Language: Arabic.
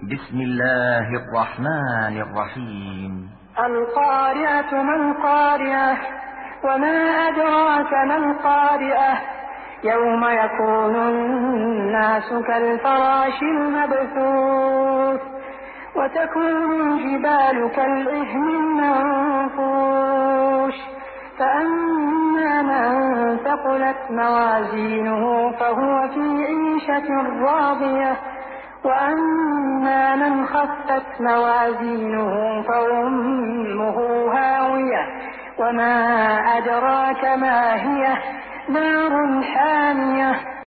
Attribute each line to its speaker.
Speaker 1: بسم الله الرحمن الرحيم.
Speaker 2: القارعة ما القارعة وما أدراك ما القارعة يوم يكون الناس كالفراش المبثوث وتكون الجبال كالعهن المنفوش فأما من ثقلت موازينه فهو في عيشة راضية وأما من خفت موازينه فأمه هاوية وما أدراك ما هي نار حامية